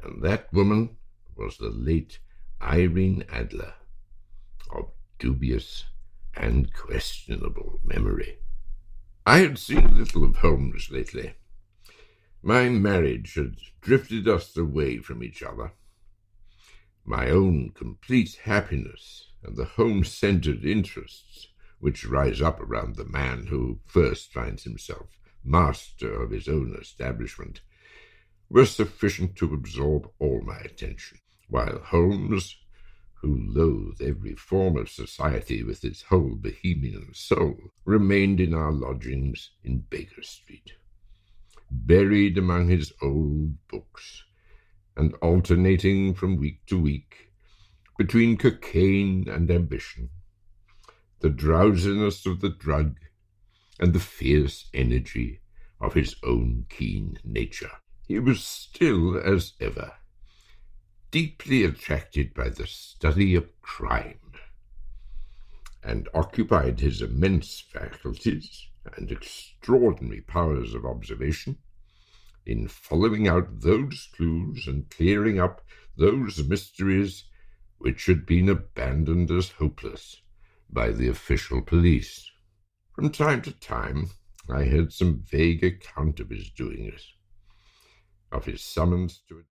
And that woman was the late Irene Adler, of dubious and questionable memory. I had seen little of Holmes lately. My marriage had drifted us away from each other. My own complete happiness and the home-centered interests which rise up around the man who first finds himself master of his own establishment were sufficient to absorb all my attention, while Holmes, who loathed every form of society with his whole bohemian soul, remained in our lodgings in Baker Street, buried among his old books, and alternating from week to week between cocaine and ambition, the drowsiness of the drug and the fierce energy of his own keen nature. He was still, as ever, deeply attracted by the study of crime, and occupied his immense faculties and extraordinary powers of observation in following out those clues and clearing up those mysteries which had been abandoned as hopeless by the official police. From time to time I had some vague account of his doings, of his summons to